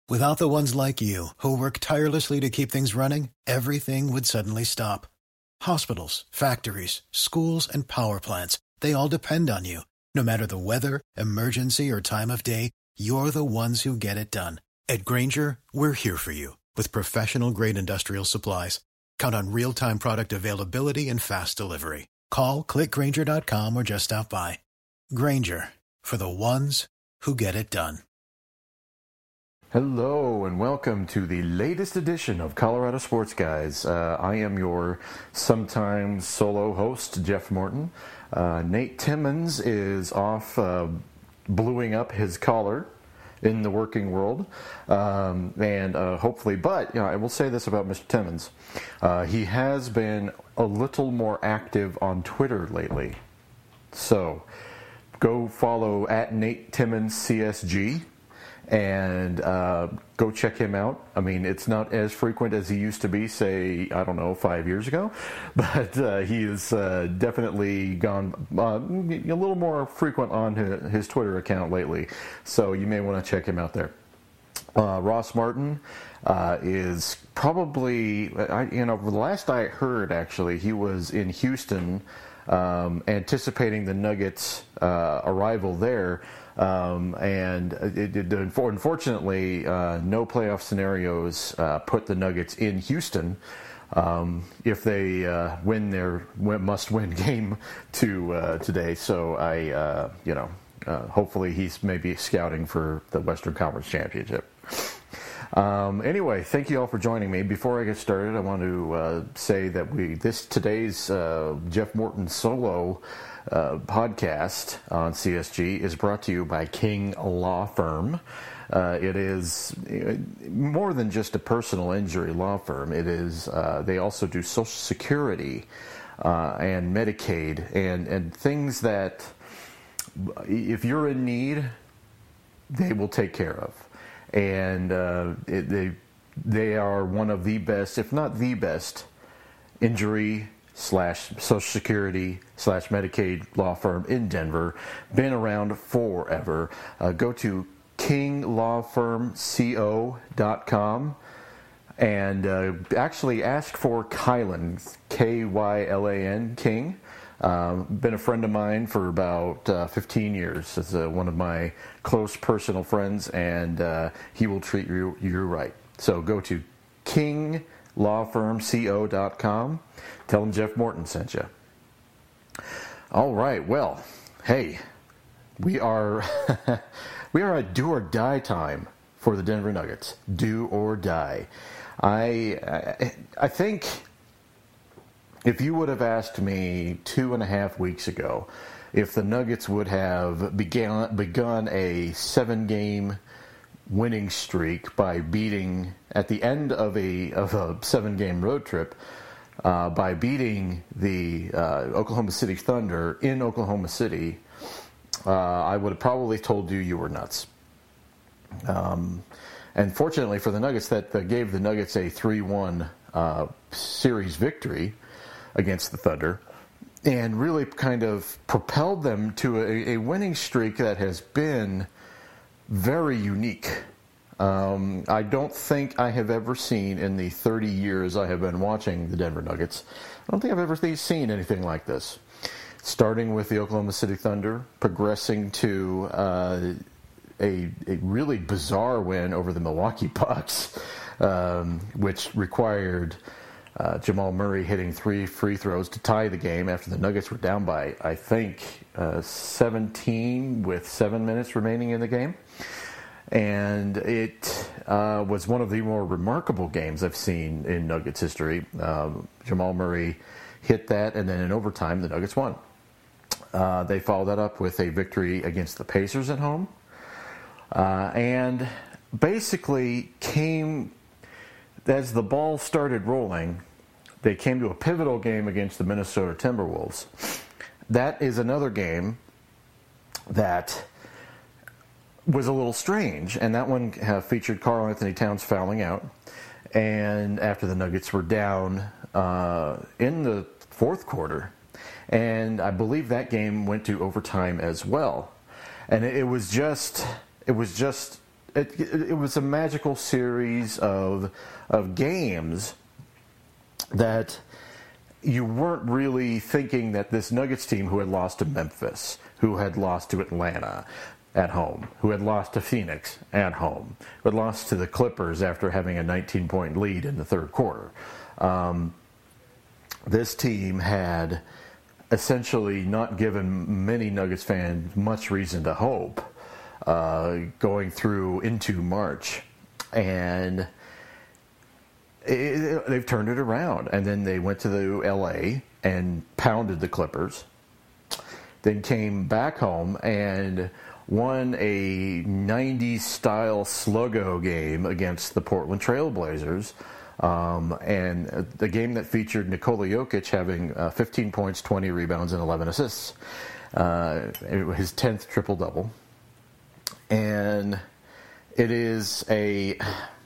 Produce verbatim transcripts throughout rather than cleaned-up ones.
Without the ones like you, who work tirelessly to keep things running, everything would suddenly stop. Hospitals, factories, schools, and power plants, they all depend on you. No matter the weather, emergency, or time of day, you're the ones who get it done. At Grainger, we're here for you with professional-grade industrial supplies. Count on real-time product availability and fast delivery. Call, click Grainger dot com, or just stop by. Grainger, for the ones who get it done. Hello and welcome to the latest edition of Colorado Sports Guys. Uh, I am your sometimes solo host, Jeff Morton. Uh, Nate Timmons is off uh, bluing up his collar in the working world, um, and uh, hopefully, but you know, I will say this about Mister Timmons. Uh, he has been a little more active on Twitter lately. So go follow at Nate Timmons C S G. And uh, go check him out. I mean, it's not as frequent as he used to be, say, I don't know, five years ago. But uh, he has uh, definitely gone uh, a little more frequent on his, his Twitter account lately. So you may want to check him out there. Uh, Ross Martin uh, is probably, I, you know, the last I heard, actually, he was in Houston um, anticipating the Nuggets' uh, arrival there. Um, and it, it, unfortunately, uh, no playoff scenarios uh, put the Nuggets in Houston um, if they uh, win their must-win game to uh, today. So I, uh, you know, uh, hopefully he's maybe scouting for the Western Conference Championship. Um, anyway, thank you all for joining me. Before I get started, I want to uh, say that we this today's uh, Jeff Morton solo Uh, podcast on C S G is brought to you by King Law Firm. Uh, it is more than just a personal injury law firm. It is. Uh, they also do Social Security uh, and Medicaid and and things that, if you're in need, they will take care of. And uh, it, they they are one of the best, if not the best, injury slash Social Security slash Medicaid law firm in Denver. Been around forever. Uh, go to king law firm co dot com and uh, actually ask for Kylan, K Y L A N, King. Um, been a friend of mine for about uh, fifteen years. It's uh, one of my close personal friends, and uh, he will treat you, you right. So go to king law firm co dot com. Tell them Jeff Morton sent you. All right, well, hey, we are we are at do or die time for the Denver Nuggets. Do or die. I I, I think if you would have asked me two and a half weeks ago if the Nuggets would have began begun a seven-game winning streak by beating at the end of a of a seven-game road trip uh, by beating the uh, Oklahoma City Thunder in Oklahoma City, uh, I would have probably told you you were nuts. Um, and fortunately for the Nuggets, that, that gave the Nuggets a three one uh, series victory against the Thunder, and really kind of propelled them to a, a winning streak that has been very unique. Um, I don't think I have ever seen in the thirty years I have been watching the Denver Nuggets, I don't think I've ever seen anything like this. Starting with the Oklahoma City Thunder, progressing to uh, a, a really bizarre win over the Milwaukee Bucks, um, which required uh, Jamal Murray hitting three free throws to tie the game after the Nuggets were down by, I think, uh, seventeen with seven minutes remaining in the game. And it uh, was one of the more remarkable games I've seen in Nuggets history. Um, Jamal Murray hit that, and then in overtime, the Nuggets won. Uh, they followed that up with a victory against the Pacers at home. Uh, and basically came, as the ball started rolling, they came to a pivotal game against the Minnesota Timberwolves. That is another game that was a little strange, and that one uh, featured Karl Anthony Towns fouling out, and after the Nuggets were down uh, in the fourth quarter, and I believe that game went to overtime as well, and it, it was just it was just it, it, it was a magical series of of games that you weren't really thinking that this Nuggets team, who had lost to Memphis, who had lost to Atlanta at home, who had lost to Phoenix at home, who had lost to the Clippers after having a nineteen-point lead in the third quarter. Um, this team had essentially not given many Nuggets fans much reason to hope uh, going through into March. And it, it, they've turned it around. And then they went to the L A and pounded the Clippers. Then came back home and won a nineties-style sluggo game against the Portland Trail Blazers. Um, and the game that featured Nikola Jokic having uh, fifteen points, twenty rebounds, and eleven assists. Uh, his tenth triple-double. And it is a...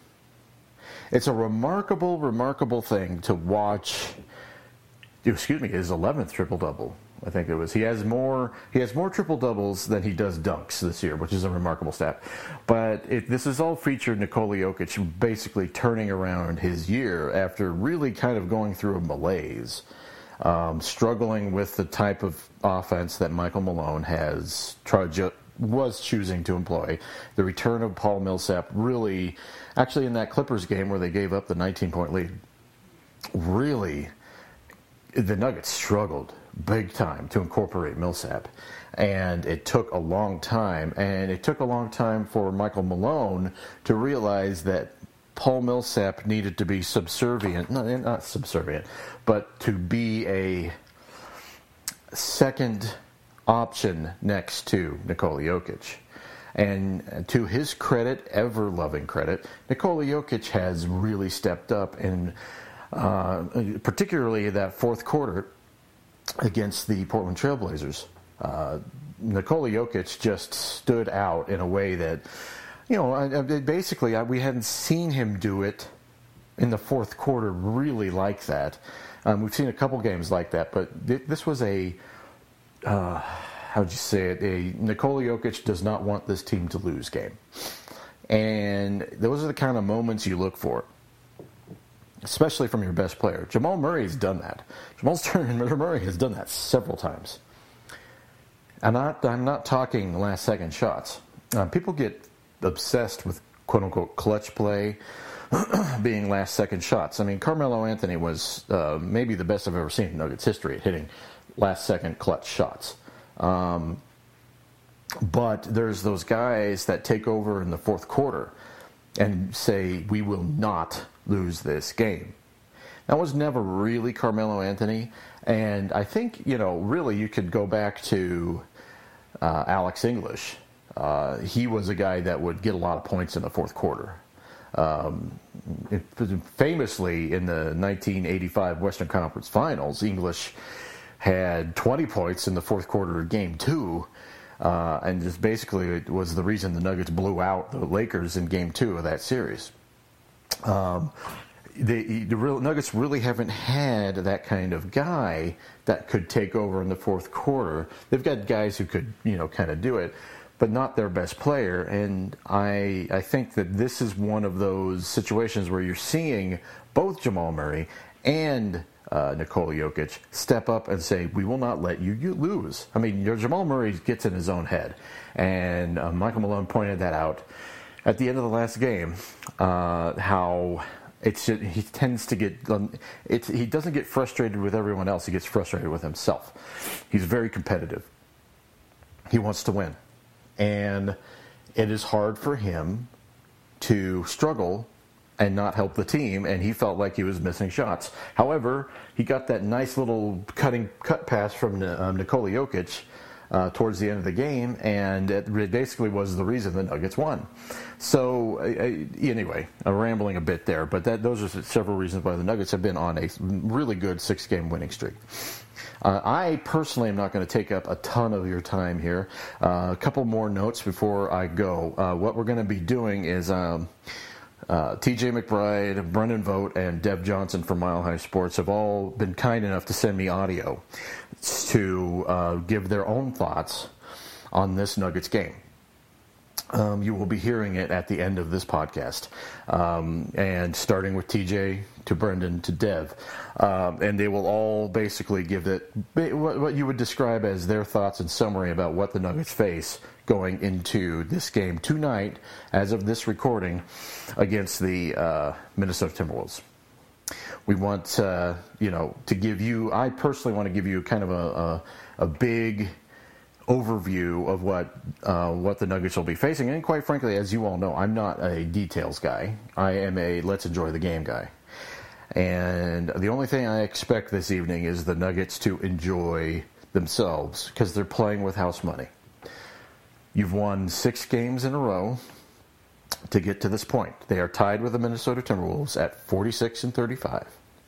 It's a remarkable, remarkable thing to watch. Excuse me, his eleventh triple-double. I think it was. He has more. He has more triple doubles than he does dunks this year, which is a remarkable stat. But it, this is all featured Nikola Jokic basically turning around his year after really kind of going through a malaise, um, struggling with the type of offense that Michael Malone has tried was choosing to employ. The return of Paul Millsap really, actually in that Clippers game where they gave up the nineteen-point lead, really, the Nuggets struggled big time to incorporate Millsap. And it took a long time. And it took a long time for Michael Malone to realize that Paul Millsap needed to be subservient, not, not subservient, but to be a second option next to Nikola Jokic. And to his credit, ever-loving credit, Nikola Jokic has really stepped up, and uh, particularly that fourth quarter against the Portland Trail Blazers. Uh, Nikola Jokic just stood out in a way that, you know, I, I, basically I, we hadn't seen him do it in the fourth quarter really like that. Um, we've seen a couple games like that, but th- this was a, uh, how would you say it, a Nikola Jokic does not want this team to lose game. And those are the kind of moments you look for, especially from your best player. Jamal Murray's done that. Jamal Murray has done that several times. I'm not, I'm not talking last-second shots. Uh, people get obsessed with quote-unquote clutch play being last-second shots. I mean, Carmelo Anthony was uh, maybe the best I've ever seen in Nuggets history at hitting last-second clutch shots. Um, but there's those guys that take over in the fourth quarter and say, we will not lose this game. That was never really Carmelo Anthony, and I think, you know, really you could go back to uh, Alex English. Uh, he was a guy that would get a lot of points in the fourth quarter. Um, it, famously, in the nineteen eighty-five Western Conference Finals, English had twenty points in the fourth quarter of Game two, uh, and just basically it was the reason the Nuggets blew out the Lakers in Game two of that series. Um, the, the real Nuggets really haven't had that kind of guy that could take over in the fourth quarter. They've got guys who could, you know, kind of do it, but not their best player. And I I think that this is one of those situations where you're seeing both Jamal Murray and uh, Nikola Jokic step up and say, we will not let you, you lose. I mean, your Jamal Murray gets in his own head. And uh, Michael Malone pointed that out at the end of the last game, uh, how it's he tends to get it's he doesn't get frustrated with everyone else. He gets frustrated with himself. He's very competitive. He wants to win, and it is hard for him to struggle and not help the team. And he felt like he was missing shots. However, he got that nice little cutting cut pass from um, Nikola Jokic Uh, towards the end of the game, and it basically was the reason the Nuggets won. So, uh, anyway, I'm rambling a bit there, but that, those are several reasons why the Nuggets have been on a really good six-game winning streak. Uh, I personally am not going to take up a ton of your time here. Uh, a couple more notes before I go. Uh, what we're going to be doing is um, uh, T J McBride, Brendan Vogt, and Dev Johnson from Mile High Sports have all been kind enough to send me audio to uh, give their own thoughts on this Nuggets game. Um, you will be hearing it at the end of this podcast, um, and starting with T J to Brendan to Dev, um, and they will all basically give it what, what you would describe as their thoughts and summary about what the Nuggets face going into this game tonight, as of this recording, against the uh, Minnesota Timberwolves. We want uh, you know to give you. I personally want to give you kind of a a, a big overview of what uh, what the Nuggets will be facing. And quite frankly, as you all know, I'm not a details guy. I am a let's enjoy the game guy. And the only thing I expect this evening is the Nuggets to enjoy themselves, because they're playing with house money. You've won six games in a row to get to this point. They are tied with the Minnesota Timberwolves at forty-six and thirty-five.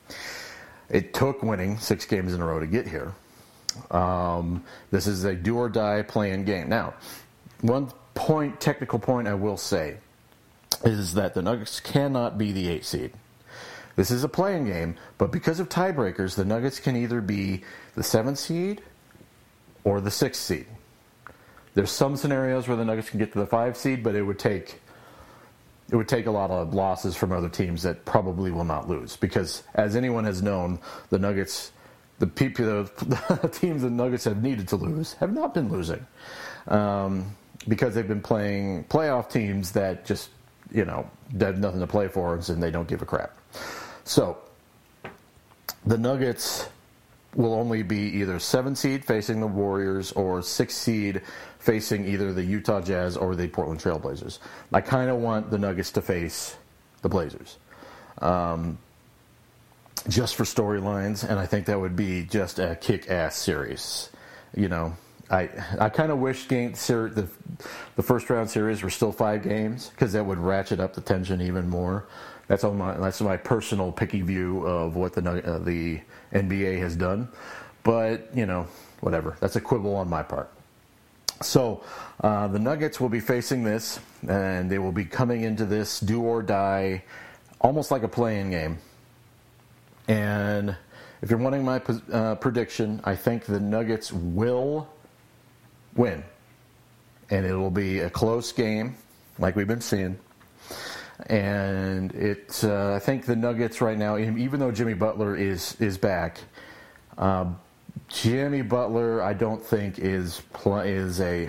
It took winning six games in a row to get here. Um, this is a do-or-die playing game. Now, one point, technical point I will say, is that the Nuggets cannot be the eight seed. This is a playing game, but because of tiebreakers, the Nuggets can either be the seventh seed or the sixth seed. There's some scenarios where the Nuggets can get to the five seed, but it would take it would take a lot of losses from other teams that probably will not lose. Because as anyone has known, the Nuggets, the people, the teams the Nuggets have needed to lose have not been losing, um, because they've been playing playoff teams that just, you know, they have nothing to play for, and they don't give a crap. So the Nuggets will only be either seven seed facing the Warriors or six seed facing either the Utah Jazz or the Portland Trail Blazers. I kind of want the Nuggets to face the Blazers, um, just for storylines, and I think that would be just a kick-ass series. You know, I I kind of wish game ser- the the first round series were still five games, because that would ratchet up the tension even more. That's all my that's my personal picky view of what the uh, the N B A has done, but you know, whatever. That's a quibble on my part. So uh, the Nuggets will be facing this, and they will be coming into this do or die, almost like a play-in game. And if you're wanting my uh, prediction, I think the Nuggets will win, and it will be a close game, like we've been seeing. And it, uh, I think the Nuggets right now, even though Jimmy Butler is is back, um, Jimmy Butler, I don't think is is a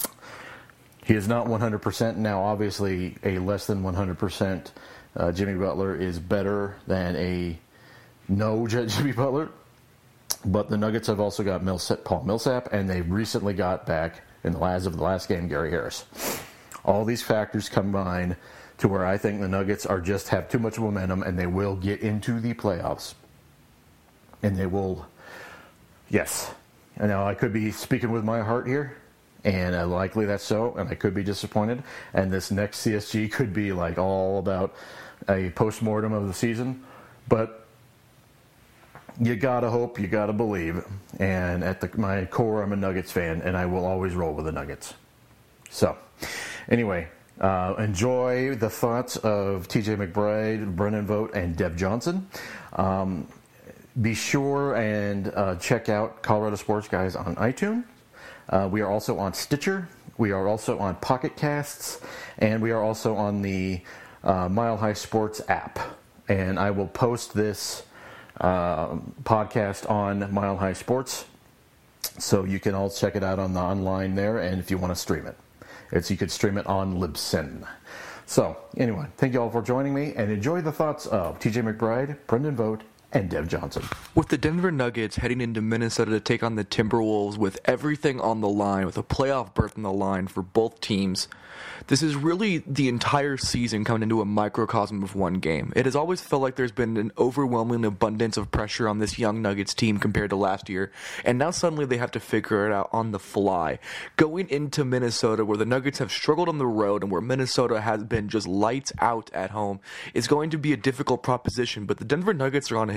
he is not one hundred percent now. Obviously, a less than one hundred percent uh, Jimmy Butler is better than a no Jimmy Butler. But the Nuggets have also got Millsap, Paul Millsap, and they recently got back in the last of the last game Gary Harris. All these factors combine to where I think the Nuggets are just have too much momentum, and they will get into the playoffs. And they will, yes. And now I could be speaking with my heart here, and uh, likely that's so, and I could be disappointed. And this next C S G could be like all about a postmortem of the season. But you gotta hope, you gotta believe. And at the, my core, I'm a Nuggets fan, and I will always roll with the Nuggets. So, anyway. Uh, enjoy the thoughts of T J McBride, Brendan Vogt, and Dev Johnson. Um, be sure and uh, check out Colorado Sports Guys on iTunes. Uh, we are also on Stitcher. We are also on Pocket Casts. And we are also on the uh, Mile High Sports app. And I will post this uh, podcast on Mile High Sports, so you can all check it out on the online there, and if you want to stream it. It's, you could stream it on Libsyn. So, anyway, thank you all for joining me, and enjoy the thoughts of T J McBride, Brendan Vogt, and Dev Johnson. With the Denver Nuggets heading into Minnesota to take on the Timberwolves with everything on the line, with a playoff berth on the line for both teams, this is really the entire season coming into a microcosm of one game. It has always felt like there's been an overwhelming abundance of pressure on this young Nuggets team compared to last year, and now suddenly they have to figure it out on the fly. Going into Minnesota, where the Nuggets have struggled on the road and where Minnesota has been just lights out at home, is going to be a difficult proposition, but the Denver Nuggets are on a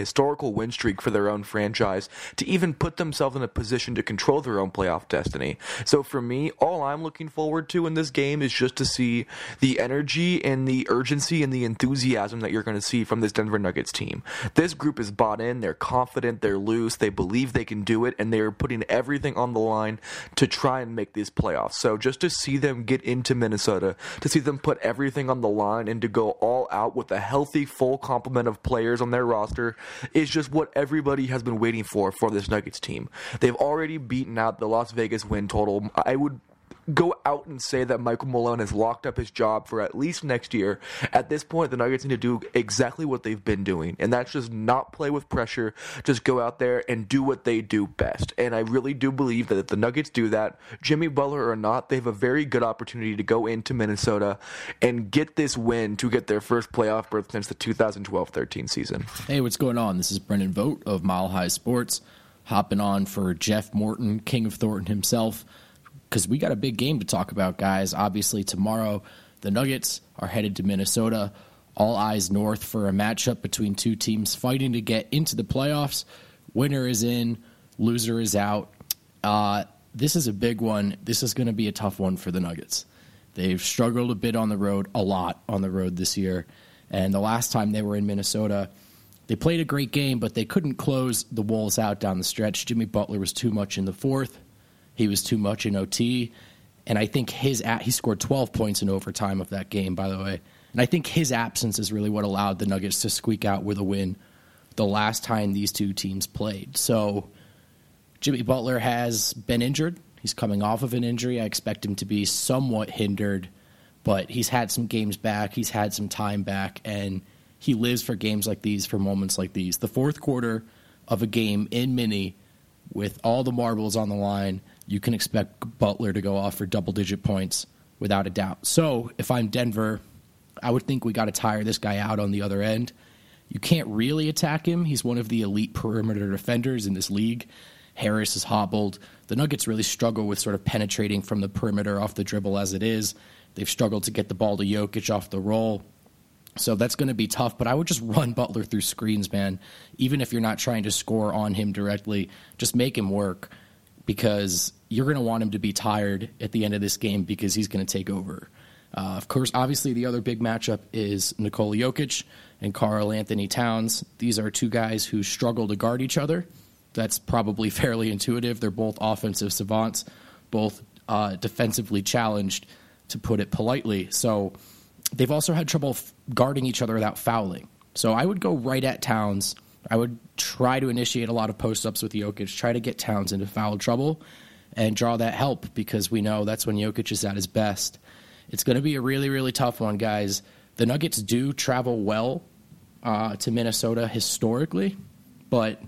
historical win streak for their own franchise to even put themselves in a position to control their own playoff destiny. So for me, all I'm looking forward to in this game is just to see the energy and the urgency and the enthusiasm that you're going to see from this Denver Nuggets team. This group is bought in, they're confident, they're loose, they believe they can do it, and they're putting everything on the line to try and make these playoffs. So just to see them get into Minnesota, to see them put everything on the line and to go all out with a healthy, full complement of players on their roster is just what everybody has been waiting for for this Nuggets team. They've already beaten out the Las Vegas win total. I would go out and say that Michael Malone has locked up his job for at least next year. At this point, the Nuggets need to do exactly what they've been doing, and that's just not play with pressure, just go out there and do what they do best. And I really do believe that if the Nuggets do that, Jimmy Butler or not, they have a very good opportunity to go into Minnesota and get this win to get their first playoff berth since the two thousand twelve thirteen season. Hey, what's going on? This is Brendan Vogt of Mile High Sports, hopping on for Jeff Morton, King of Thornton himself, because we got a big game to talk about, guys. Obviously, tomorrow, the Nuggets are headed to Minnesota. All eyes north for a matchup between two teams fighting to get into the playoffs. Winner is in, loser is out. Uh, this is a big one. This is going to be a tough one for the Nuggets. They've struggled a bit on the road, a lot on the road this year. And the last time they were in Minnesota, they played a great game, but they couldn't close the Wolves out down the stretch. Jimmy Butler was too much in the fourth. He was too much in O T, and I think his he scored twelve points in overtime of that game, by the way. And I think his absence is really what allowed the Nuggets to squeak out with a win the last time these two teams played. So Jimmy Butler has been injured. He's coming off of an injury. I expect him to be somewhat hindered, but he's had some games back. He's had some time back, and he lives for games like these, for moments like these. The fourth quarter of a game in Mini with all the marbles on the line, you can expect Butler to go off for double-digit points without a doubt. So if I'm Denver, I would think we got to tire this guy out on the other end. You can't really attack him. He's one of the elite perimeter defenders in this league. Harris is hobbled. The Nuggets really struggle with sort of penetrating from the perimeter off the dribble as it is. They've struggled to get the ball to Jokic off the roll. So that's going to be tough, but I would just run Butler through screens, man. Even if you're not trying to score on him directly, just make him work, because you're going to want him to be tired at the end of this game because he's going to take over. Uh, of course, obviously, the other big matchup is Nikola Jokic and Karl Anthony Towns. These are two guys who struggle to guard each other. That's probably fairly intuitive. They're both offensive savants, both uh, defensively challenged, to put it politely. So they've also had trouble f- guarding each other without fouling. So I would go right at Towns. I would try to initiate a lot of post-ups with Jokic, try to get Towns into foul trouble, and draw that help, because we know that's when Jokic is at his best. It's going to be a really, really tough one, guys. The Nuggets do travel well uh, to Minnesota historically, but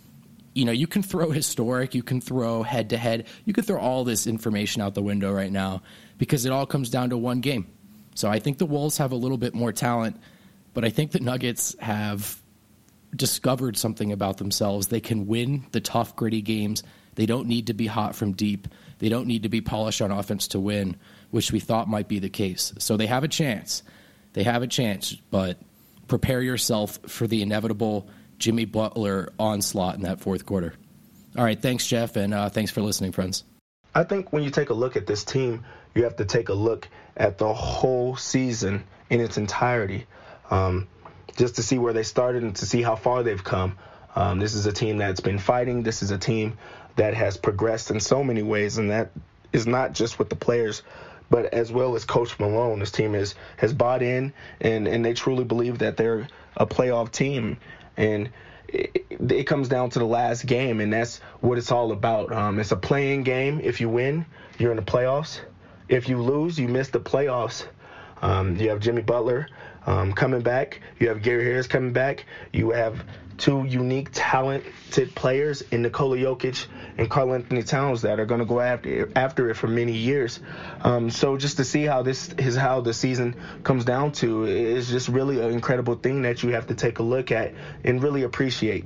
you know, you can throw historic, you can throw head-to-head, you can throw all this information out the window right now, because it all comes down to one game. So I think the Wolves have a little bit more talent, but I think the Nuggets have discovered something about themselves. They can win the tough, gritty games. They don't need to be hot from deep. They don't need to be polished on offense to win, which we thought might be the case. So they have a chance. They have a chance, but prepare yourself for the inevitable Jimmy Butler onslaught in that fourth quarter. All right, thanks, Jeff, and uh, thanks for listening, friends. I think when you take a look at this team, you have to take a look at the whole season in its entirety, um, just to see where they started and to see how far they've come. Um, this is a team that's been fighting. This is a team that has progressed in so many ways, and that is not just with the players, but as well as Coach Malone. This team is, has bought in, and, and they truly believe that they're a playoff team. And it, it comes down to the last game, and that's what it's all about. Um, it's a play-in game. If you win, you're in the playoffs. If you lose, you miss the playoffs. Um, you have Jimmy Butler um, coming back. You have Gary Harris coming back. You have two unique, talented players in Nikola Jokic and Karl Anthony Towns that are going to go after after it for many years. Um, so just to see how this is how the season comes down to is just really an incredible thing that you have to take a look at and really appreciate.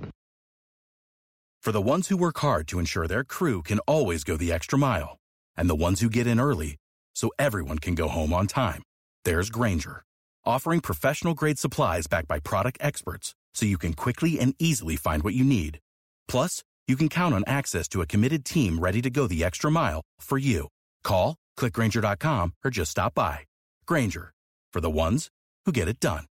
For the ones who work hard to ensure their crew can always go the extra mile, and the ones who get in early so everyone can go home on time, there's Grainger, offering professional-grade supplies backed by product experts so you can quickly and easily find what you need. Plus, you can count on access to a committed team ready to go the extra mile for you. Call, click Grainger dot com, or just stop by. Grainger, for the ones who get it done.